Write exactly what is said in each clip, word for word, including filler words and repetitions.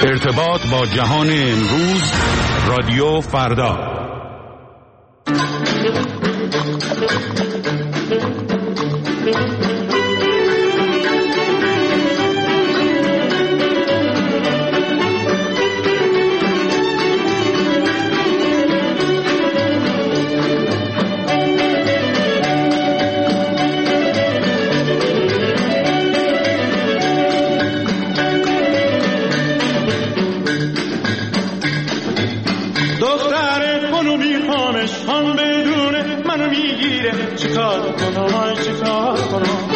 ارتباط با جهان امروز، رادیو فردا. چیکار کنم آی چیکار کنم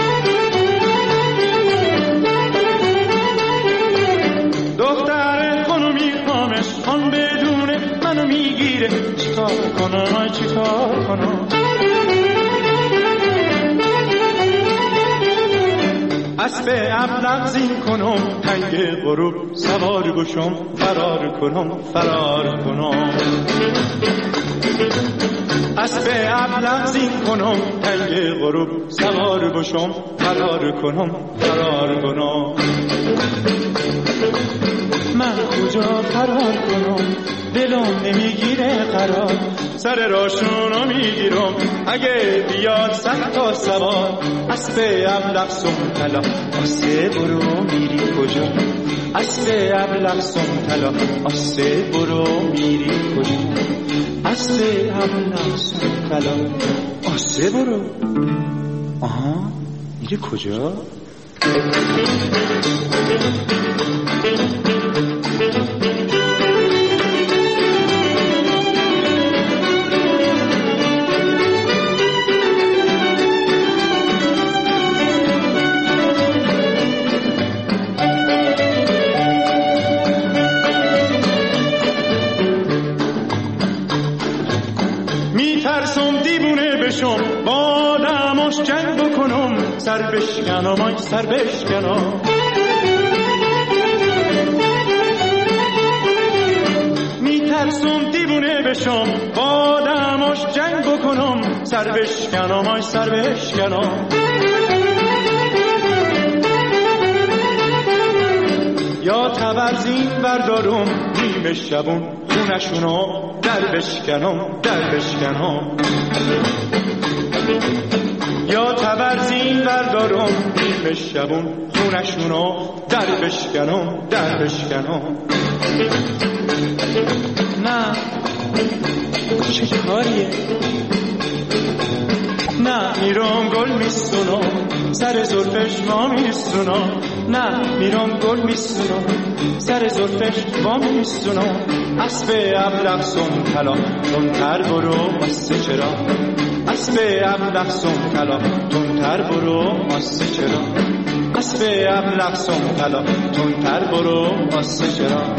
دختر خونو میخوامش خون بدونه منو میگیره چیکار کنم آی چیکار کنم اسب ابلق زین کنم تنگ غروب سوار بشم فرار کنم فرار کنم اسب ابلق زین کنم تنگ غروب سوار بشم فرار کنم فرار کنم من کجا فرار کنم دلم نمیگیره قرار سر راشونو میگیرم اگه بیاد صد تا سوار اسب ابلق سم طلا آسه برو میری کجا اسب ابلق سم طلا آسه برو میری کجا اسب ابلق سم طلا آسه برو آها میری کجا با دماش جنگ بکنم سر بشکنم آی سر بشکنم میترسم دیوونه بشم با دماش جنگ بکنم سر بشکنم آی سر بشکنم یا تبرزین بردارم نیمه شبون خونشونو در بشکنم در بشکنم یا تبرزین بردارم نیمه شبون خونشونو در بشکنم در بشکنم نه چه کاریه نه میرم گل میسونم سر زلفش ما میسونم نه میرم گل میسونم سر زلفش ما میسونم اسب ابلق سم طلا تندتر برو واسه چرا اسب ابلق سم طلا تندتر برو واسه چرا اسب ابلق سم طلا تندتر برو واسه چرا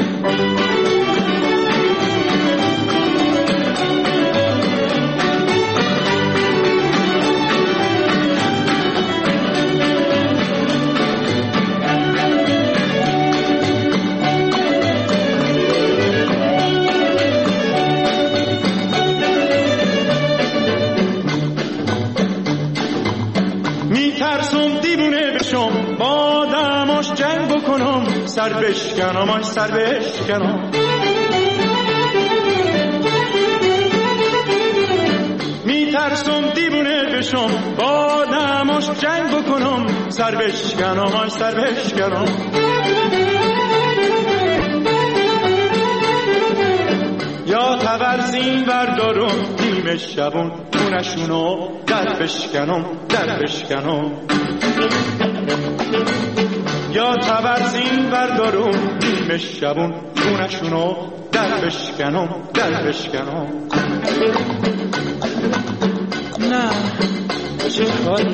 با دماش جنگ بکنم سر بشکنم آی سر بشکنم میترسم دیوونه بشم با دماش جنگ بکنم سر بشکنم آی سر بشکنم یا تبرزین بردارم نیمه شبون خونشونو در بشکنم در بشکنم یا تبرزین بردارم نیمه شبون خونشونو در بشکنم در بشکنم نه چه کاری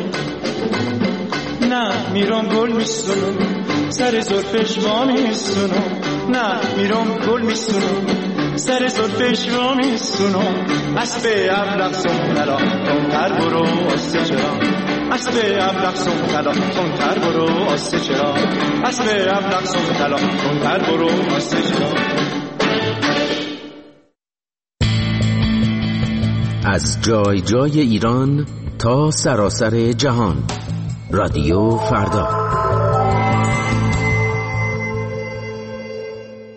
نه میرم گل میسونم سر زلفش وا میسونم نه میرم گل میسونم سر زلفش وا میسونم اسب ابلق سم طلا تندتر برو واسه چرا اسب ابلق سم طلا تندتر برو واسه چرا اسب ابلق سم طلا تندتر برو واسه چرا از جای جای ایران تا سراسر جهان، رادیو فردا.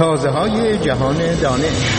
تازه های جهان دانش.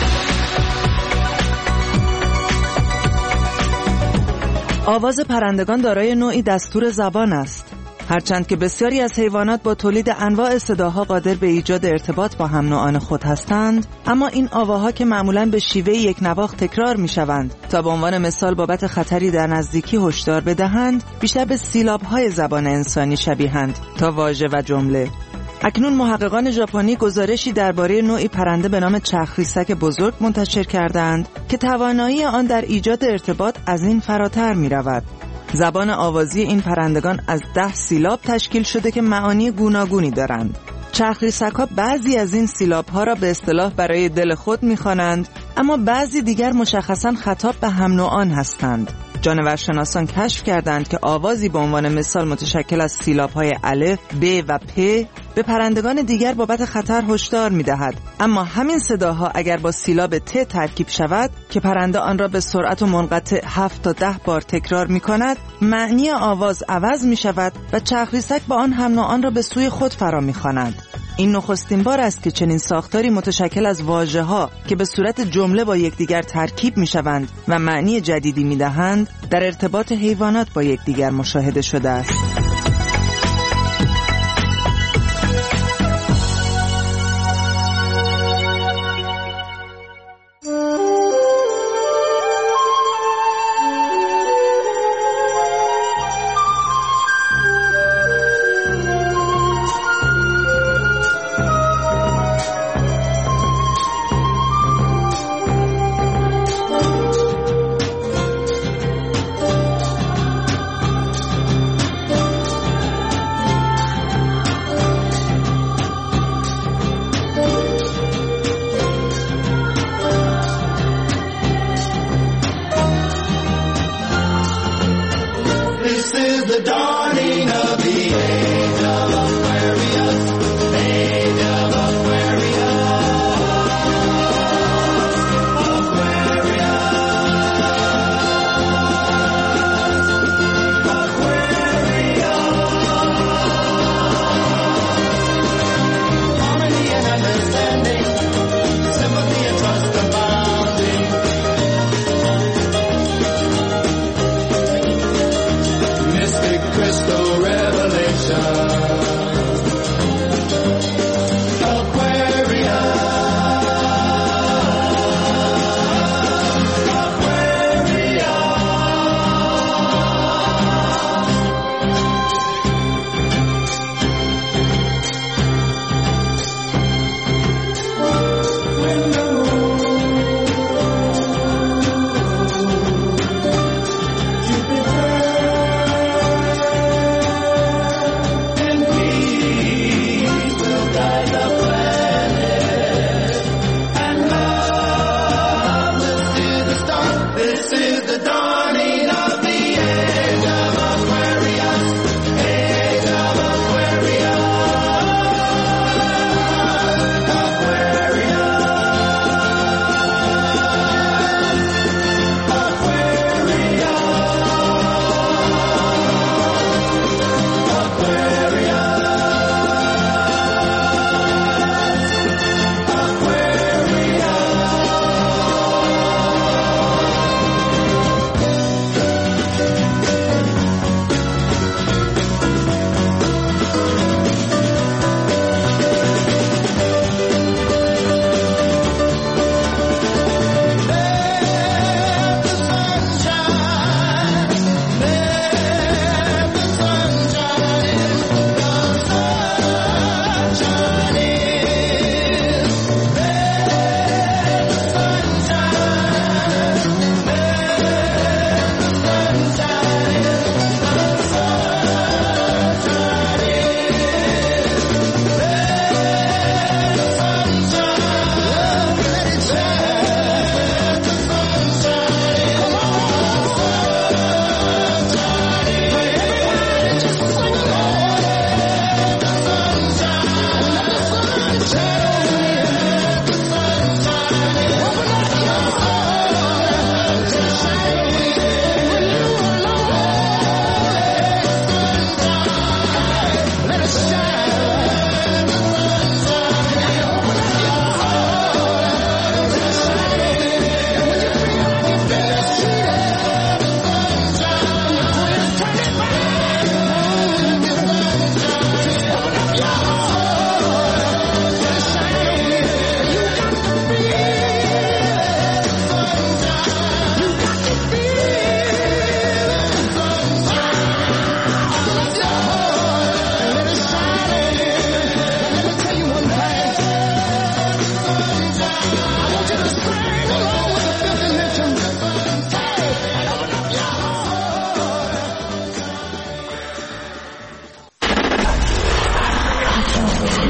آواز پرندگان دارای نوعی دستور زبان است. هرچند که بسیاری از حیوانات با تولید انواع صداها قادر به ایجاد ارتباط با هم نوعان خود هستند، اما این آواها که معمولاً به شیوه یک نواخت تکرار می‌شوند تا به عنوان مثال بابت خطری در نزدیکی هشدار بدهند، بیشتر به سیلاب‌های زبان انسانی شبیهند تا واژه و جمله. اکنون محققان ژاپنی گزارشی درباره نوعی پرنده به نام چرخریسک بزرگ منتشر کردند که توانایی آن در ایجاد ارتباط از این فراتر می‌رود. زبان آوازی این پرندگان از ده سیلاب تشکیل شده که معانی گوناگونی دارند. چرخریسک‌ها بعضی از این سیلاب‌ها را به اصطلاح برای دل خود می‌خوانند، اما بعضی دیگر مشخصاً خطاب به هم نوعان هستند. جانورشناسان کشف کردند که آوازی به عنوان مثال متشکل از سیلاب‌های الف، ب و پ به پرندگان دیگر بابت خطر هشدار می‌دهد، اما همین صداها اگر با سیلاب ت ترکیب شود که پرنده آن را به سرعت و منقطع هفت تا ده بار تکرار می‌کند، معنی آواز عوض می‌شود و چرخریسک با آن هم نوعان را به سوی خود فرا می‌خواند. این نخستین بار است که چنین ساختاری متشکل از واژه‌ها که به صورت جمله با یکدیگر ترکیب می‌شوند و معنی جدیدی می‌دهند، در ارتباط حیوانات با یکدیگر مشاهده شده است.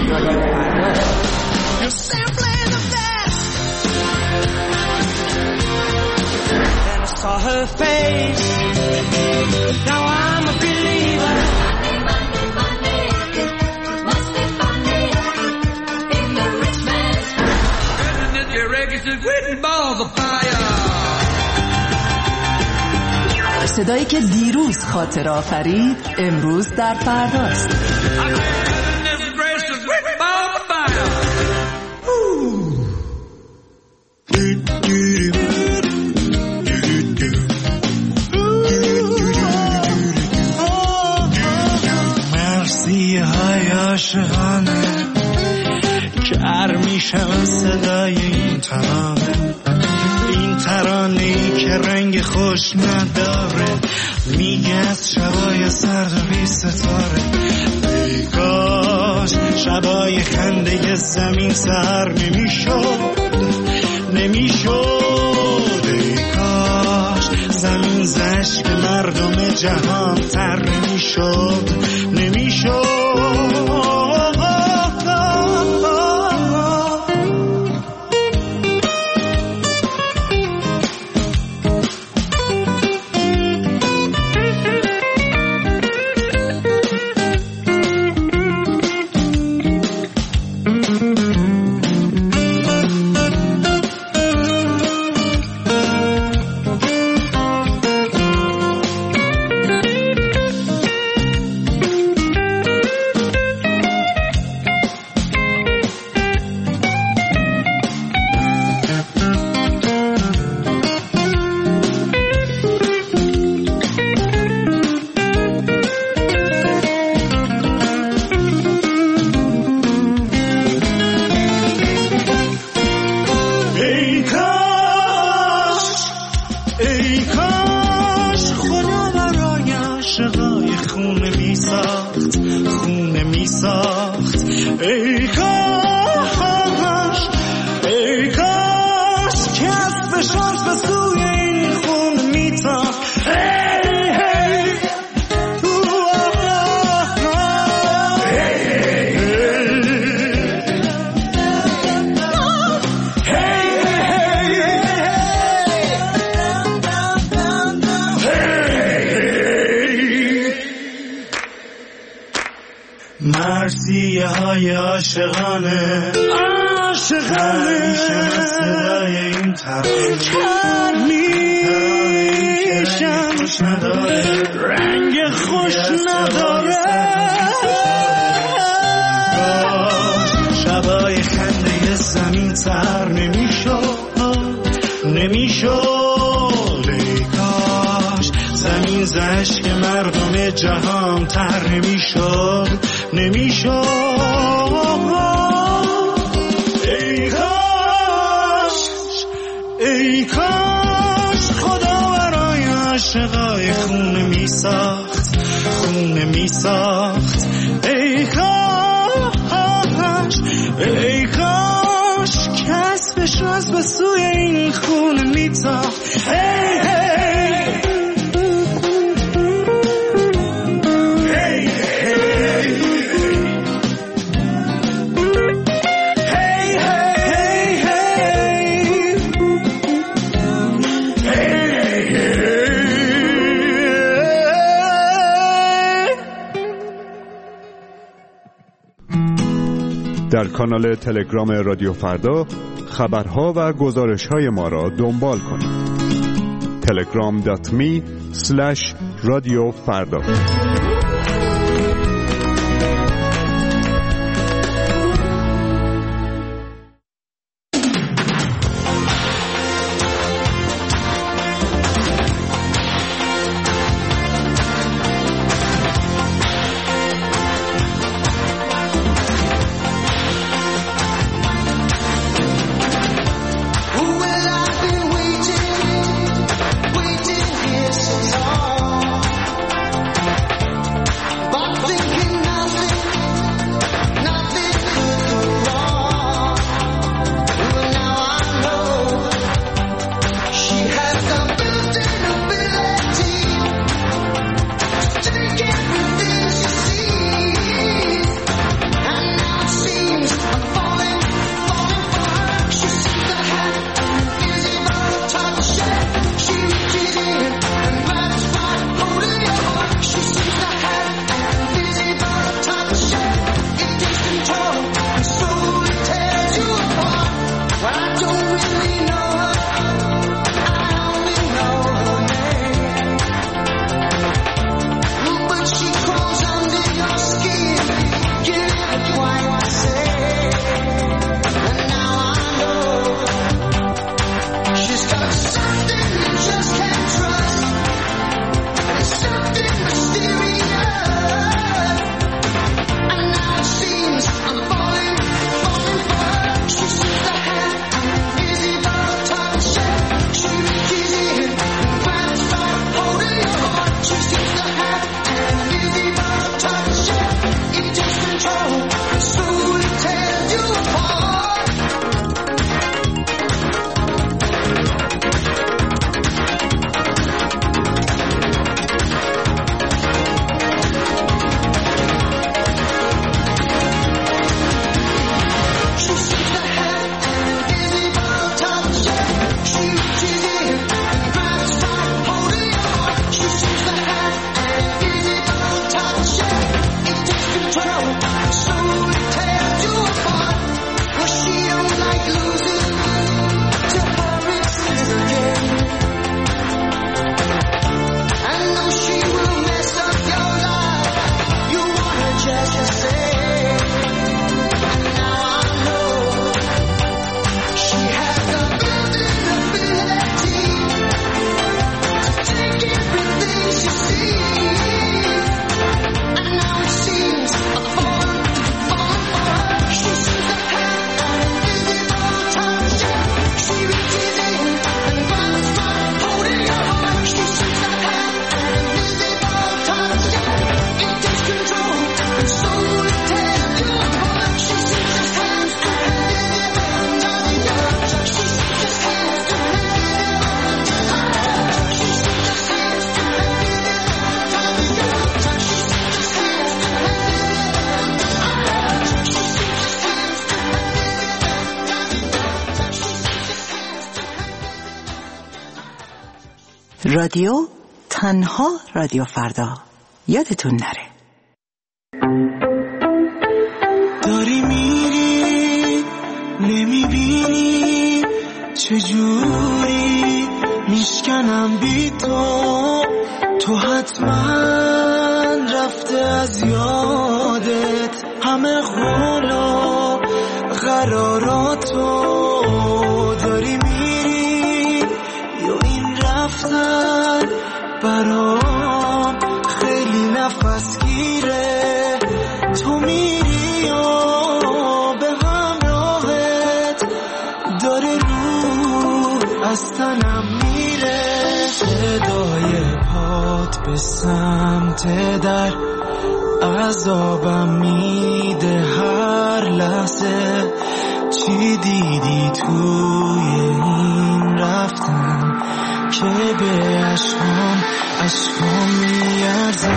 رادیو فردا. Saw her face. Now I'm a believer. Monday, Monday, Monday. It must be Monday in the rich man's world. And the reggae is written balls of fire. صدایی که دیروز خاطر آفرید امروز در فرداست. عاشقانه کر میشم صدای این ترانه، این ترانه‌ای که رنگ خوش نداره، میگه از شبای سرد و بی ستاره. ای کاش شبای خنده زمین سر نمیشد نمیشد ای کاش زمین زشک مردم جهان تر نمیشد نمیشد. مرسیه های عاشقانه عاشقانه صدای این ترانه کر میشم خوش نداره رنگ خوش نداره. شبای خنده زمین تر نمیشد نمیشد ای کاش زمین زشک مردم جهان تر نمیشد نمیشد. ای کاش ای کاش خدا برای عاشقای خونه می ساخت خونه می ساخت. ای کاش ای کاش کسبش از به سوی این خونه می تاخت. هی هی در کانال تلگرام رادیو فردا خبرها و گزارش‌های ما را دنبال کنید. تلگرام دات می اسلش رادیو فردا. رادیو تنها رادیو فردا. یادتون نره. داری میری نمیبینی چجوری میشکنم بی تو، تو حتما رفته از یادت همه قولا قراراتو. داری میری یا این رفتن برام خیلی نفس گیره، تو میری یا به همراهت داره رو از تنم میره. صدای پات به سمت در عذابم میده هر لحظه. چی دیدی توی این رفتن که به عشقام عشقام میارزه؟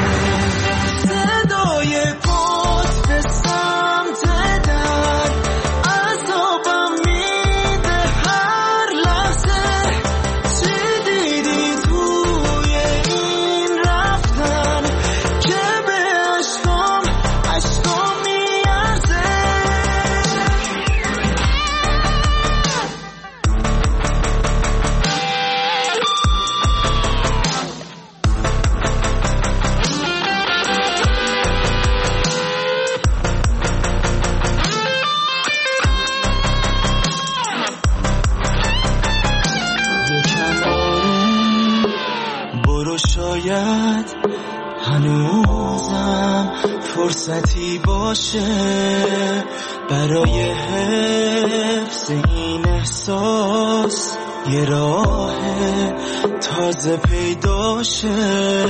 صدای پات به سمت در عذابم میده هر لحظه. چی دیدی توی این رفتن که به عشقام عشقام میارزه؟ شاید هنوزم فرصتی باشه برای حفظ این احساس، یه راه تازه پیداشه.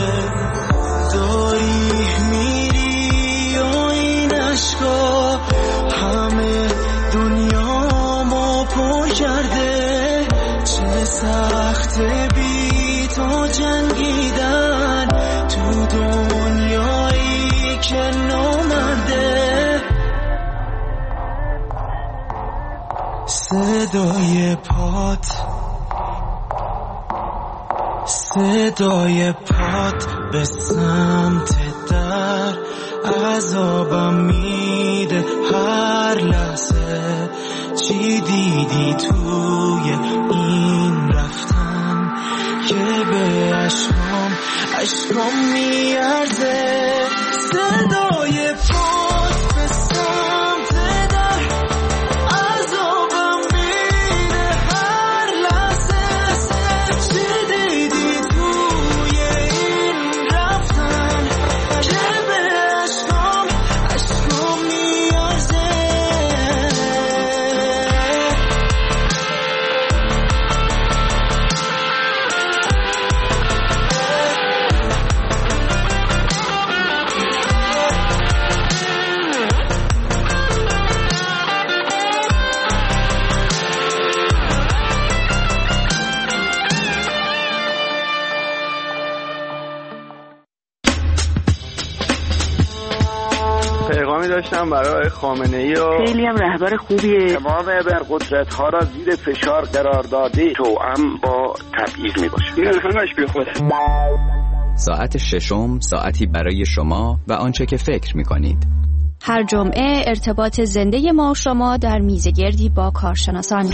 داری میری و این عشقا همه دنیامو پر کرده. چه سخته بی تو جنگیدن تو دنیایی که نامرده. صدای پات صدای پات به سمت در عذابم میده هر لحظه. چی دیدی توی این رفتن که به عشقام عشقام میارزه؟ صدای پات به سمت در عذابم میده هر لحظه. چی دیدی توی این رفتن که به عشقام عشقام میارزه؟ پیغامی داشتم برای خامنه‌ای و خیلی هم رهبر خوبیه. تمام ابرقدرت ها را زیر فشار قرار داده، توأم با تبعیض میباشه. این همش بی خوده. ساعت ششم ساعتی برای شما و آنچه که فکر میکنید. هر جمعه ارتباط زنده ما و شما در میزگردی با کارشناسان.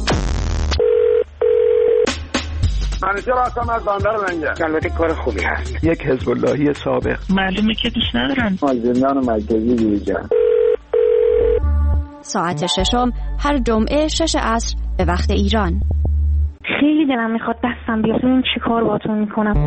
منیجر هستم از بندر منگه. البته کار خوبی هست. یک حزب اللهی سابق. معلومه که دوست ندارن. از زندان مرکزی دیجا. ساعت ششم هر جمعه شش عصر به وقت ایران. خیلی دلم میخواد دستم بیاد ببینم چی کار باهاتون میکنم.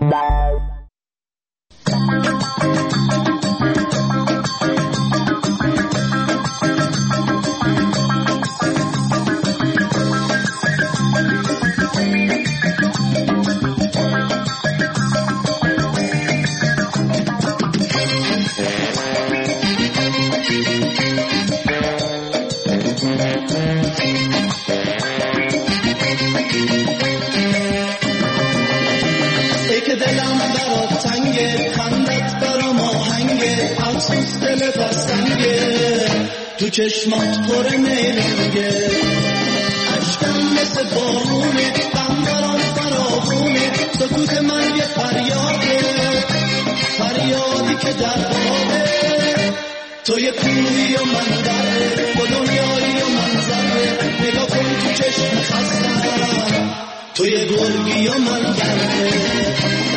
ای که دلم برات تنگه، خندت برام آهنگه، افسوس دل بستنگه، تو چشمات پر میرنگه، عشقم مثل بارونه، غم برام فراخونه، سکوت من یه فریاده، فریادی که در خوابه. تو یه کوهی و من دره، با دنیایی و منظره. نگاه کن تو چشم خستم، تو یه گرگی و من دره.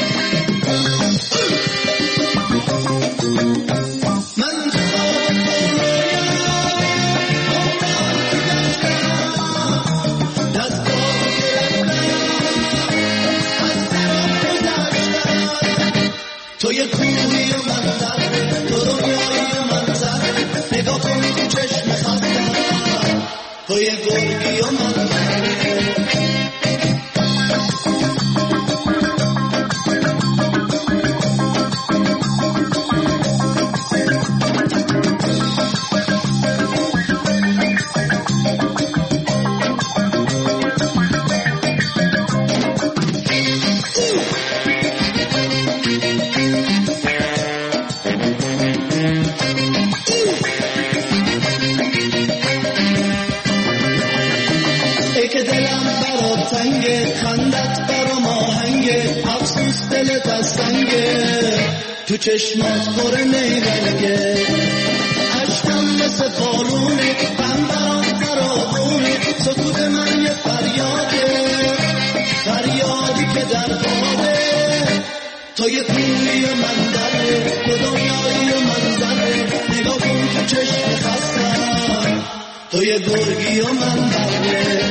من تو تو یه کوهی و من دره، تو دنیایی و من زره. نگاه کن تو چشم خستم، تو یه گرگی و من دره. تو چشمات پر نیرنگه، عشقم مثل بارونه، غم برام فراغونه. سکوت من یه فریاده، فریادی که در خوابه. تو یه کوهی و من دره، تو دنیایی و من زره. نگاه کن تو چشم خستم، تو یه گرگی و من دره.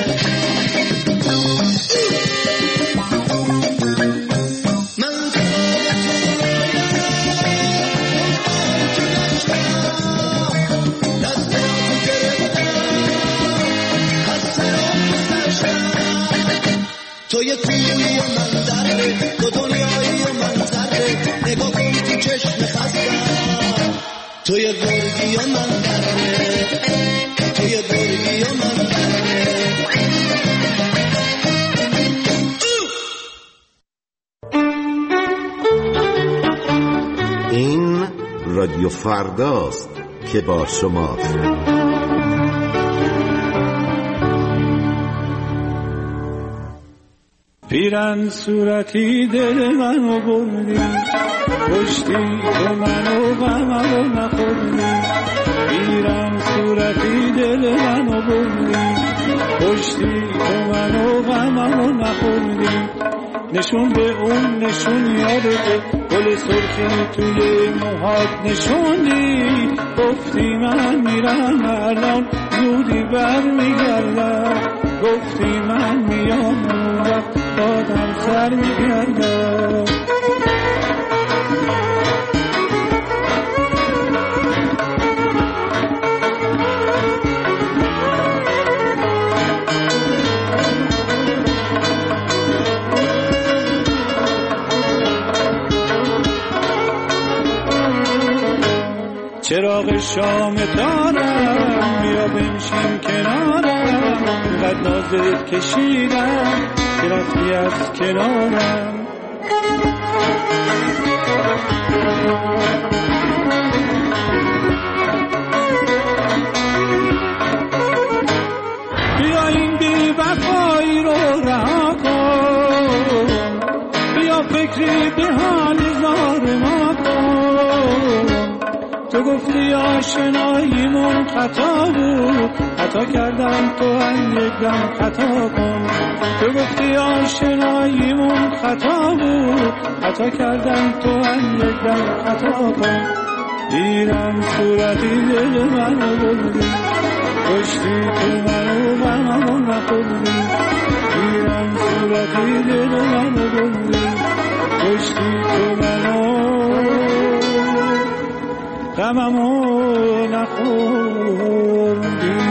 تو یه کوهی و من دره، تو دنیایی و من زره. نگاه کن تو چشم خستم، تو یه گرگی و من دره، تو یه گرگی و من دره. این رادیو فرداست که با شماست. پیرن صورتی دل منو بردی، کشتی تو منو غممو نخوردی. پیرن صورتی دل منو بردی، کشتی تو منو غممو نخوردی. نشون به اون نشون یادته، گل سرخی توی موهات نشوندی. گفتی من میرم الان زودی بر میگردم، گفتی من میام اون وقت دادم سر میگردم. چراغ شام دارم، بیا بنشین کنارم. قد نازت کشیدم که رفتی از کنارم. بیا این بی وفایی رو رها کن، بیا فکری به حال زار ما کن. تو گفتی آشناییمون خطا بود، خطا کردم تو هم یک دم خطا کن. تو گفتی آشناییمون خطا بود، خطا کردم تو هم یک دم خطا کن. دیرم صورتی دل منو بردی، کشتی تو منو غممو نخوردی. دیرم صورتی دل منو بردی، کشتی تو منو غممو نخوردی.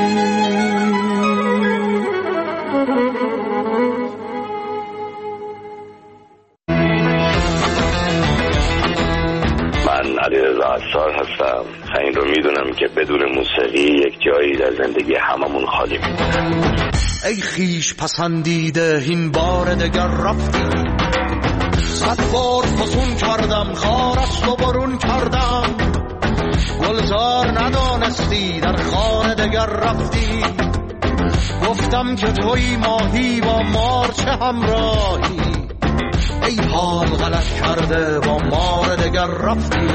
من علیرضا عصار هستم. این رو میدونم که بدون موسیقی یک جایی در زندگی هممون خالی میمونه. ای خیش پسندیده این بار دگر رفتی، صد بار فسون کردم خارست و برون کردم. گلزار ندانستی در خانه دگر رفتی، گفتم که توی ماهی با مارچه همراهی. ای حال غلط کرده با مار دگر رفتی.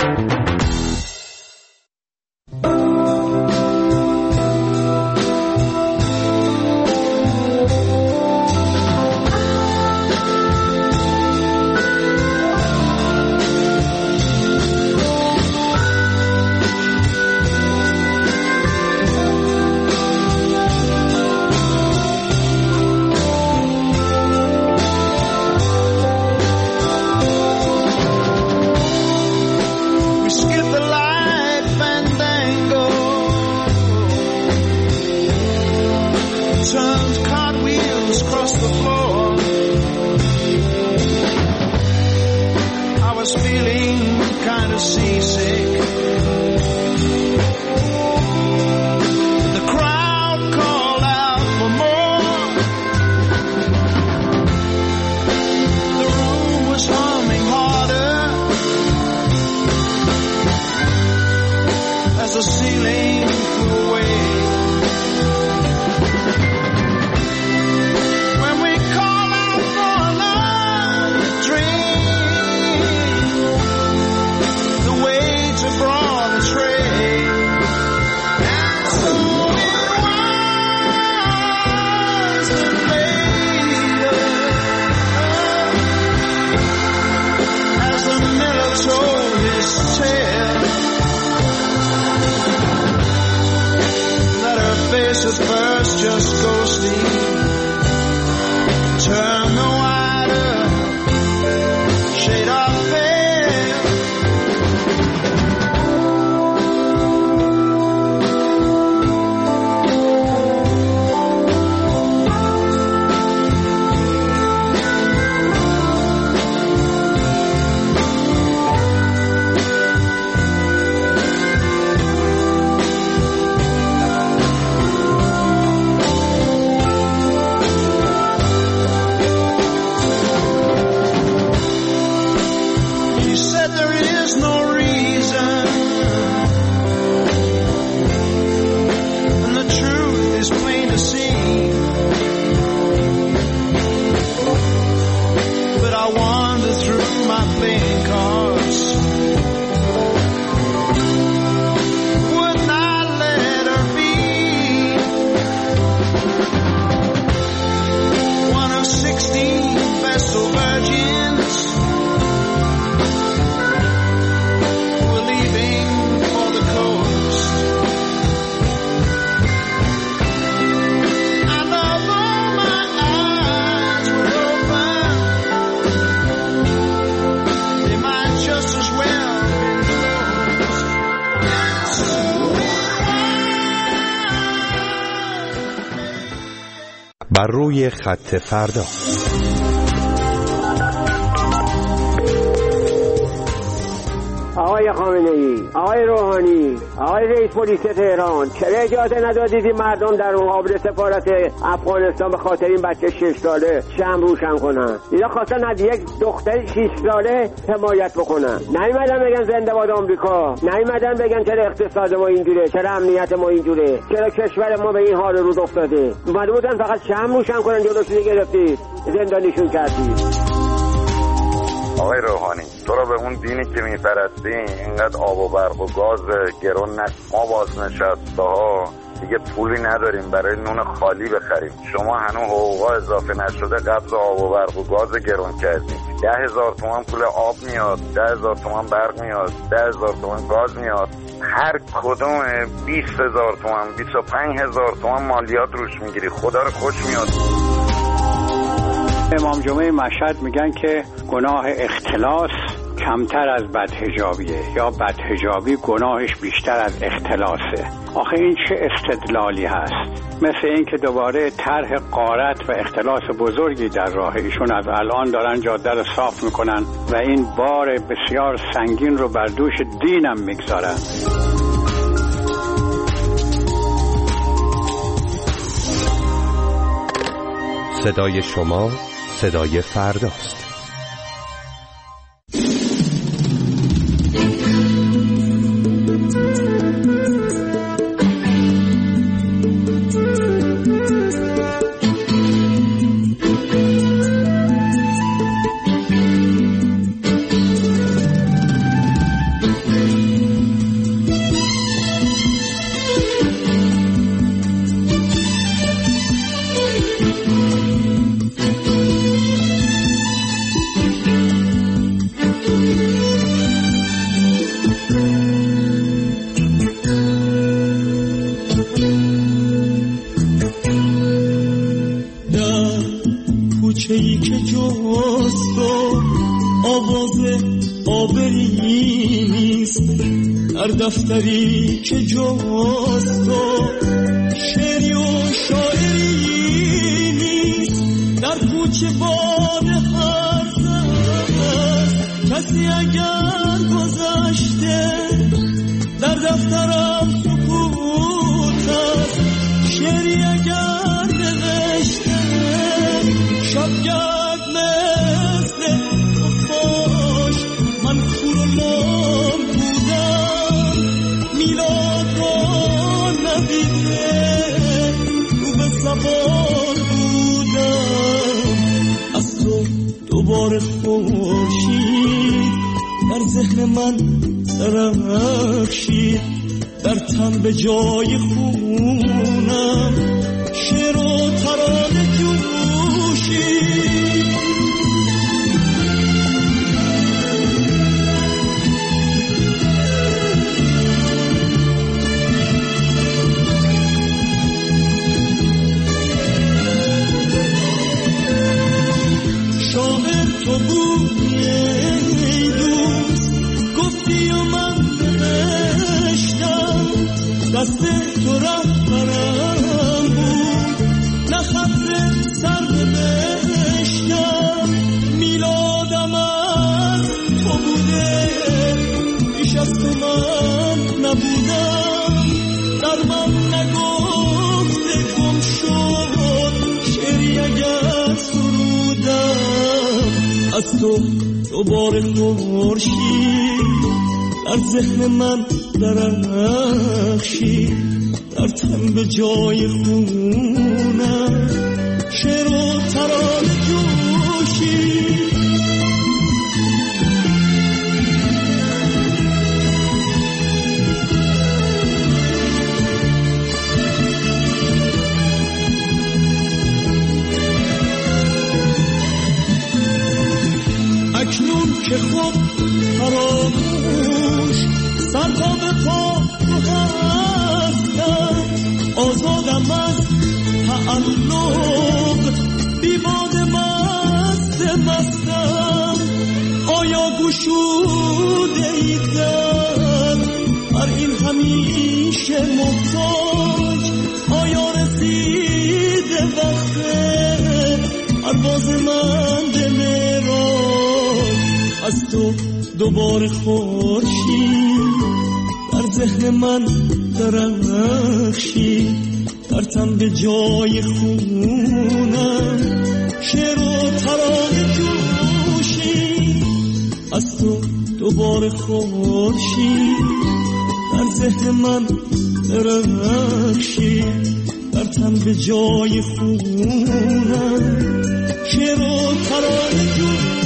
بر روی خط فردا. آقای خامنه‌ای، آقای روحانی، آقای رئیس پلیس تهران، چرا اجازه ندادید این مردم در مقابل سفارت افغانستان به خاطر این بچه شش ساله شمع روشن کنن؟ اینا خواستن از یک دختر شش ساله حمایت بکنن. نیومدن بگن زنده باد آمریکا، نیومدن بگن چرا اقتصاد ما اینجوره، چرا امنیت ما اینجوره، چرا کشور ما به این حال رو افتاده. اومده بودن فقط شمع روشن کنن، جلوشو گرفتید، زندانیشون کردید. آقای روحانی، تو را به اون دینی که میپرستی اینقدر آب و برق و گاز گرون نکن. ما بازنشسته ها دیگه پولی نداریم برای نون خالی بخریم. شما هنوز حقوقا اضافه نشده قبض آب و برق و گاز گرون کردیم. ده هزار تومان پول آب میاد، ده هزار تومان برق میاد، ده هزار تومان گاز میاد. هر کدوم بیست هزار تومان، بیست و پنج هزار تومان مالیات روش میگیری. خدا رو خوش میاد. امام جمعه مشهد میگن که گناه اختلاس کمتر از بدحجابیه یا بدحجابی گناهش بیشتر از اختلاسه. آخه این چه استدلالی هست؟ مثل این که دوباره طرح غارت و اختلاس بزرگی در راه ایشون از الان دارن جاده رو صاف میکنن و این بار بسیار سنگین رو بر دوش دینم میگذارن. صدای شما صدای فرداست. کوچه‌ای که جست و آواز آبری نیست، در دفتری که جست و شعری و شاعری نیست، در کوچه باد حرف است کسی اگر گذشته، در دفترم سکوت است شعری اگر نوشته، شبگرد مثل خفاش من کور و لام بودم، میلاد را ندیده رو به سوار بودم، از تو دوباره خورشید در ذهن من درخشید، در تن به جای خونم شعر و ترانه جوشید. شاعر تو بودی ای دوست، گفتی و من نوشتم، دست تو رهبرم بود، نه خط سر نوشتم، میلادم از تو بوده، بیش از تو من نبودم، در من نگفته گم شد شعری اگر سرودم، از تو دوباره خورشید در ذهن من درخشید، در تن به جای خونم شعر و ترانه جوشید. اکنون که خود فراموش سر تا به پا تو هستم، آزادم از تعلق بیباد مست مستم، آیا گشوده ای در هر این همیشه محتاج، آیا رسیده وقت پرواز من به معراج، از تو دوباره خورشید در ذهن من درخشید، در تن به جای خونم شعر و ترانه جوشید، از تو دوباره خورشید در ذهن من درخشید، در تن به جای خونم شعر و ترانه جوشید.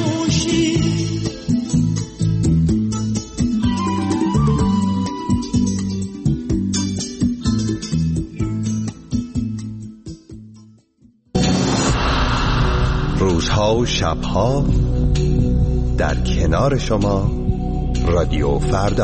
روزها و شبها در کنار شما رادیو فردا.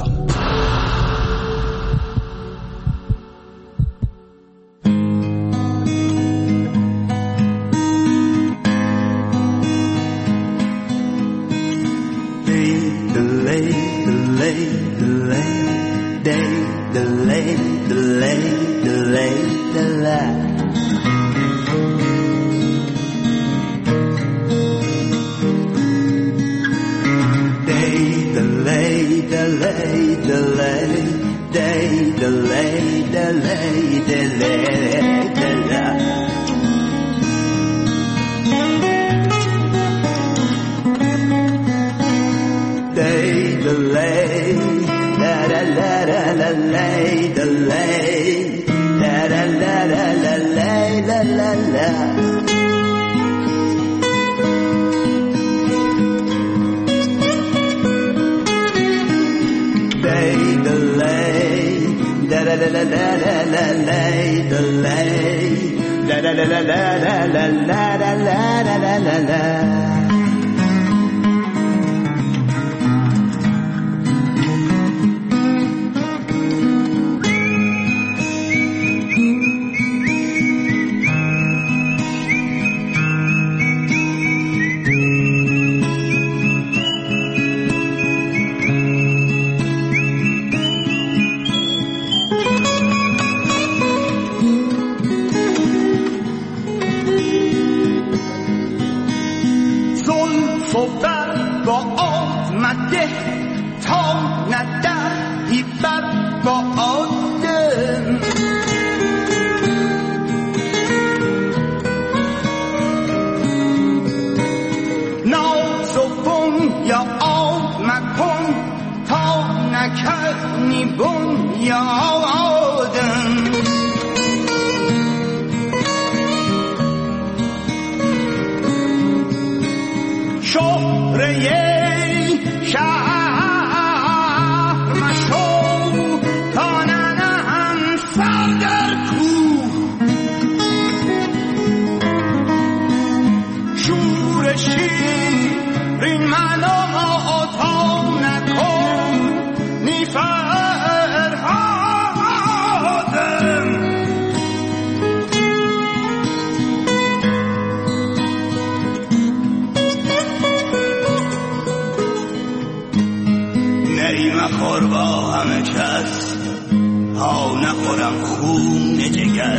خون جگر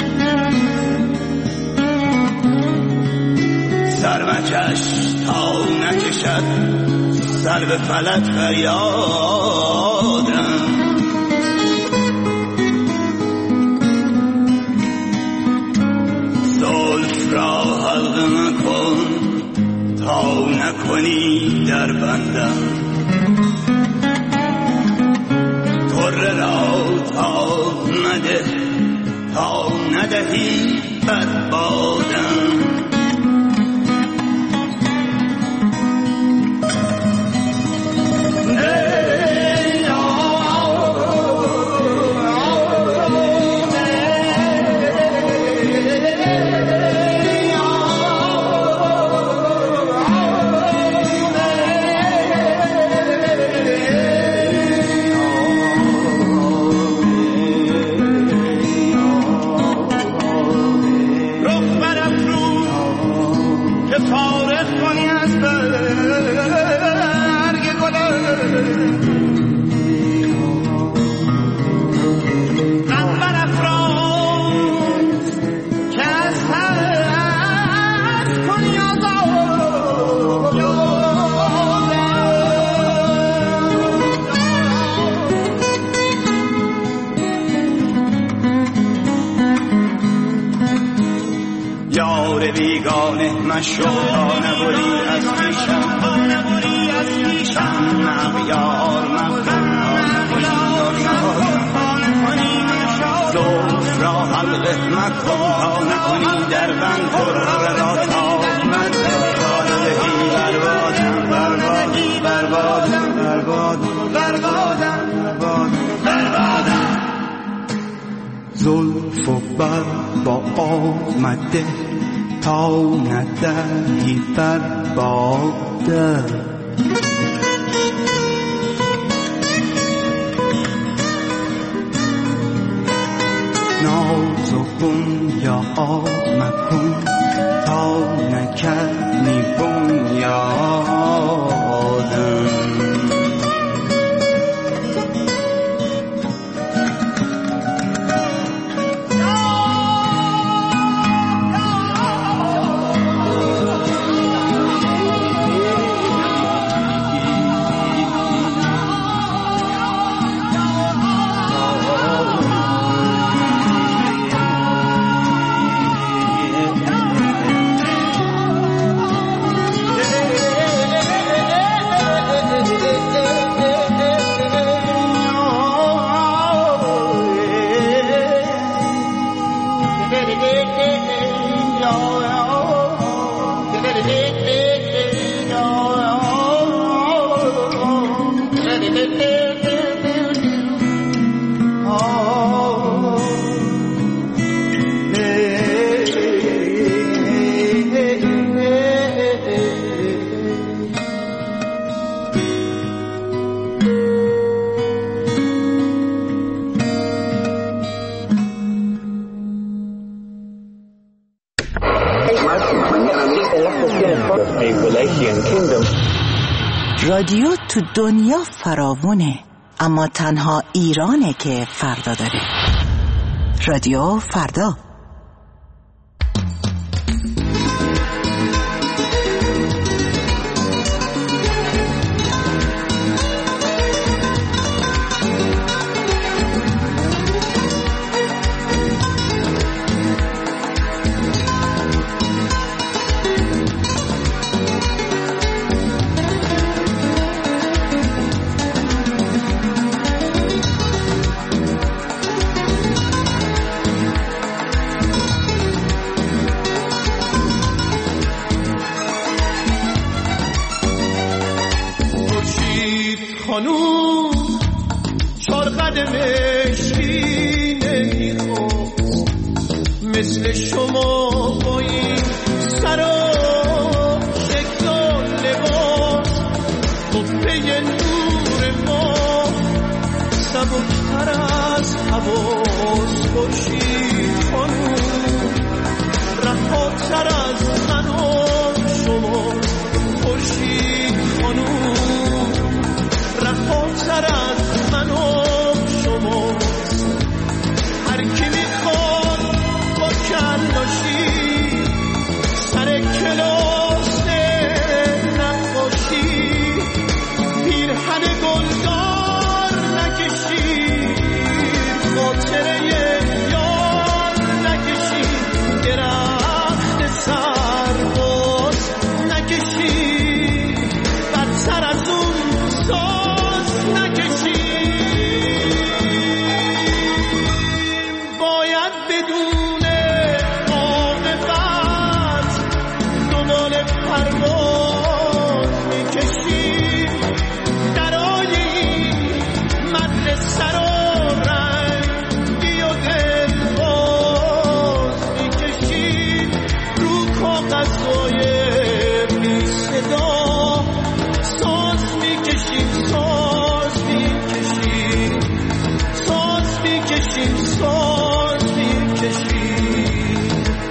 سر مکش تا نکشد سر به فلک فریادم زلف را حلقه مکن تا نکنی در بندم طره را تا نده تا ندهی بر بادم مشو تا نبری از پیشم مغیار زلف را حلقه مکن تا نکنی در بند طره را تا نده تا ندهی بربادم بربادی بربادم بربادم بربادم بربادم زلف و بر با آمده تا ندهی بر باده ناز و بنیاد مکن تا نکنی بنیادم رادیو تو دنیا فراوونه، اما تنها ایرانه که فردا داره. رادیو فردا. مثل شما با این سرا شکل و لباس قبه نور ما سبکتر از حواس خورشید خانوم رهاتر از من و شما خورشید خانوم رهاتر از من و شما هر کی میخواد بدون عاقبت دنبال پرواز میکشیم درای این مدرسه رو رنگی و دلباز میکشیم رو کاغذهای بی صدا ساز میکشیم ساز میکشیم ساز میکشیم ساز میکشیم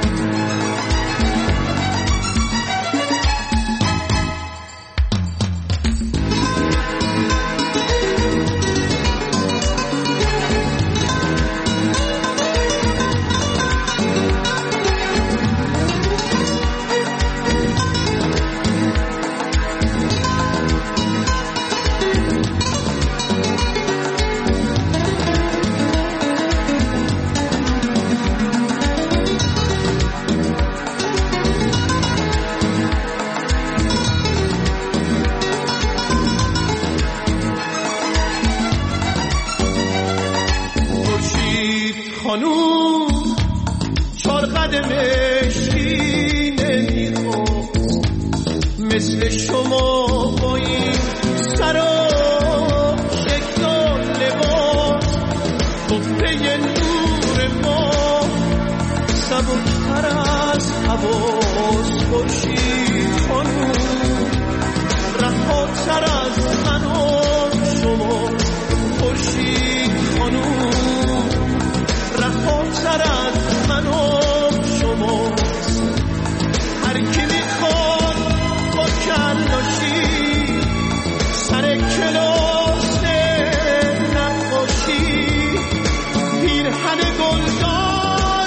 خانوم چار قدمش نمیخواد مثل شما با این سر و شکل و لباس قبه نور ما سبکتر از حواس خورشید خانوم رهاتر از من و شما خورشید خانوم رهاتر از من و شما هر کی میخواد با کلاشی سر کلاس نقاشی پیرهن گلدار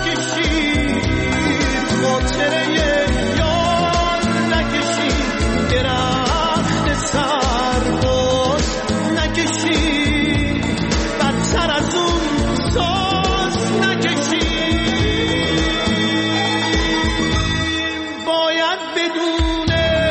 نکشید خاطره یار نکشید درخت سرباز نکشید بدتر از اون ساز نکشیم باید بدون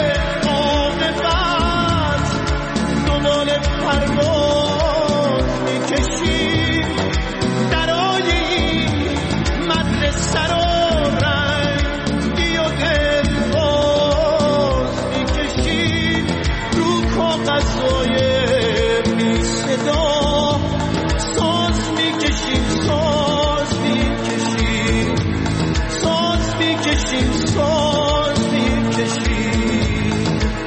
عاقبت دنبال پرواز میکشیم درای این مدرسه رو رنگی و دلباز میکشیم رو کاغذهای بی صدا ساز میکشیم ساز میکشیم ساز میکشیم ساز میکشیم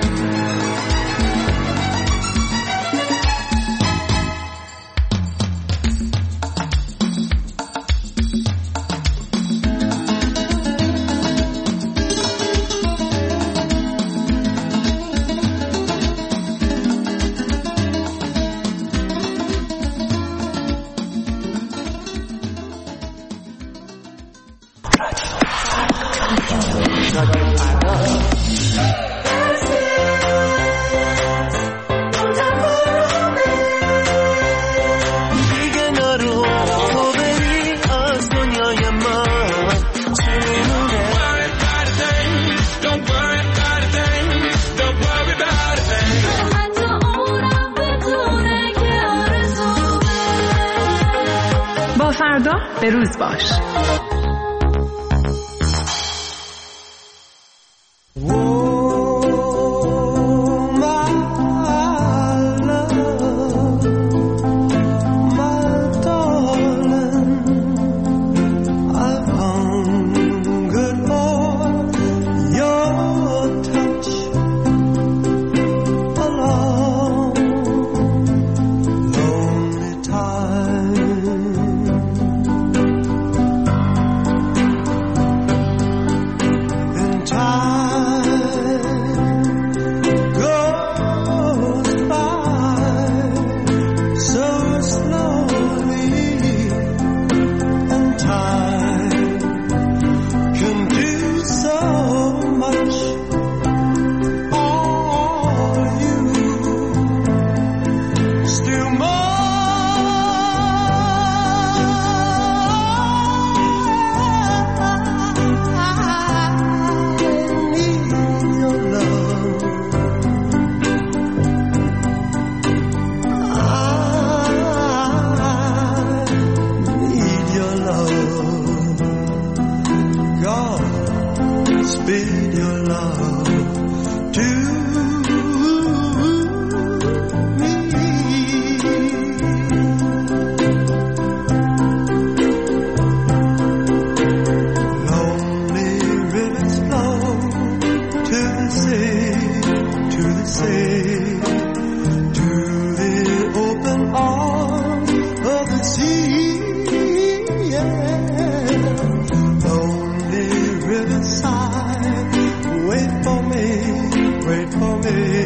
دیگه نرو تو بری از دنیای من چنونه حتی اونم بدونه که آرزومه با فردا به روز باش. پامه